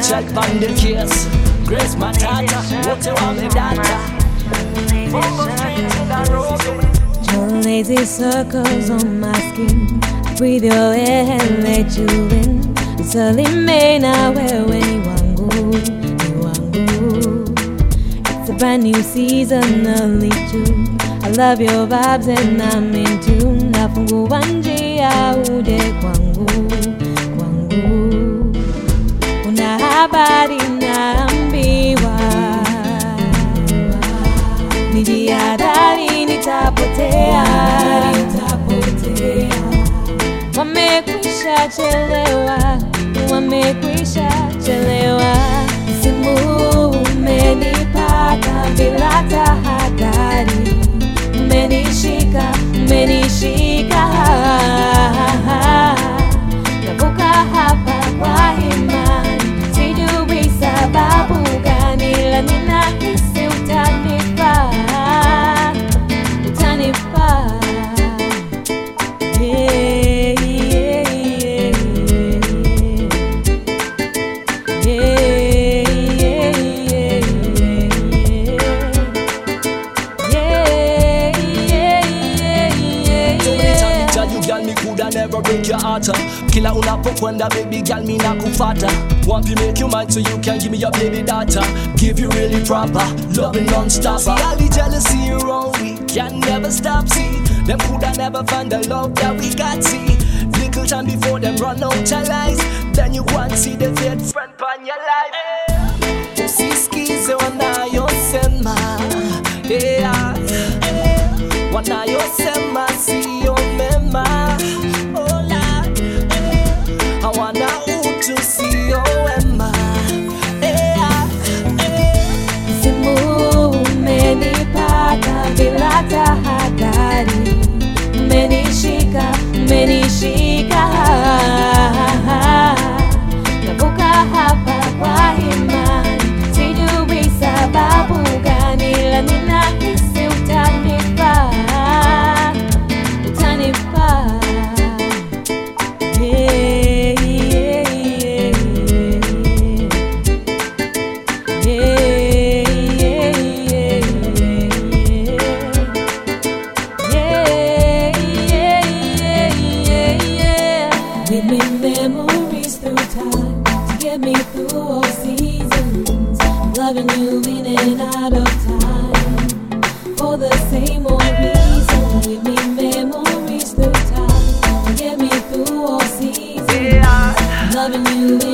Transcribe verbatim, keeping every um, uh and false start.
Michelle on the case. Grace Matata, what you want me data? Your lazy circles on my skin. I breathe your air and let you in. It's early May now, where wangu, wangu. It's a brand new season, early June. I love your vibes and I'm in tune. Nafungua njia uje kwangu, kwangu. Una habari naambiwa, nijihadhari nitapotea, nitapotea. Wamekwisha chelewa, wamekwisha chelewa. Msimu umenipata bila tahadhari. Umenishika, umenishika. Navuka hapa kwa imani, sijui sababu gani, ila ninahisi utanifaa, utanifaa. Yeah, yeah, yeah, yeah. Yeah, yeah, yeah, yeah. Don't tell you, girl, me coulda never break your heart. Kila unapokwenda, baby girl, me nakufata. Want to make you mine so you can give me your baby daughter. Give you really proper, loving non-stop. See all the jealousy around, we can never stop. See, them coulda never find the love that we got. See, little time before them run out your lies, then you go and see the fake friend on your life. Usisikize wanayosema, yeah, wanayosema siyo mema. Oh Lord, hawana utu siyo wema. Yeah, Msimu umenipata bila tahadhari. Umenishika, umenishika. Navuka hapa kwa imani, sijui sababu gani, ila ninahisi utanifaa, utanifaa. Yeah, yeah, yeah, yeah. Yeah, yeah, yeah, yeah. Yeah, yeah, yeah, yeah. Give me memories through time to get me through all seasons. Loving you in and out of time for the same old reason. Give me memories through time to get me through all seasons. Loving you